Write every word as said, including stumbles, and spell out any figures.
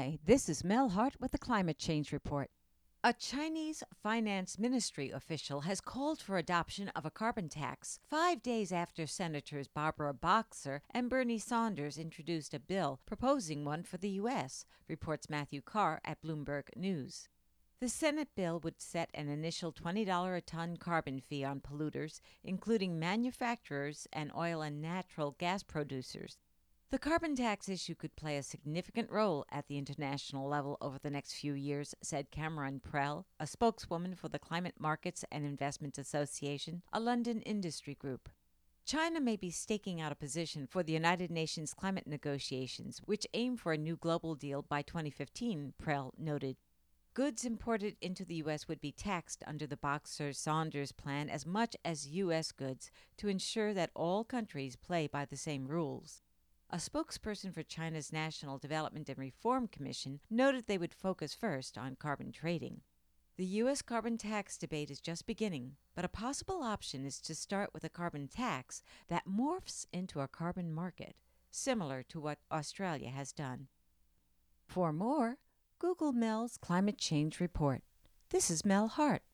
Hi, this is Mel Hart with the Climate Change Report. A Chinese finance ministry official has called for adoption of a carbon tax five days after Senators Barbara Boxer and Bernie Sanders introduced a bill proposing one for the U S, reports Matthew Carr at Bloomberg News. The Senate bill would set an initial twenty dollars a ton carbon fee on polluters, including manufacturers and oil and natural gas producers. The carbon tax issue could play a significant role at the international level over the next few years, said Cameron Prell, a spokeswoman for the Climate Markets and Investment Association, a London industry group. China may be staking out a position for the United Nations climate negotiations, which aim for a new global deal by twenty fifteen, Prell noted. Goods imported into the U S would be taxed under the Boxer-Saunders plan as much as U S goods to ensure that all countries play by the same rules. A spokesperson for China's National Development and Reform Commission noted they would focus first on carbon trading. The U S carbon tax debate is just beginning, but a possible option is to start with a carbon tax that morphs into a carbon market, similar to what Australia has done. For more, Google Mel's Climate Change Report. This is Mel Hart.